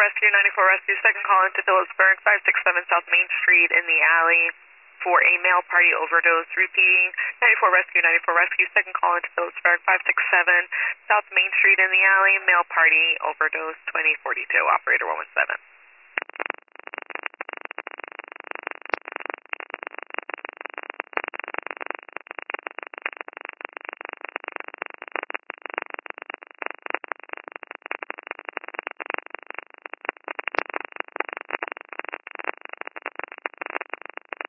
Rescue, 94 Rescue, second call into Phillipsburg, 567 South Main Street in the alley for a male party overdose. Repeating, 94 Rescue, second call into Phillipsburg, 567 South Main Street in the alley, male party overdose, 2042, operator 117.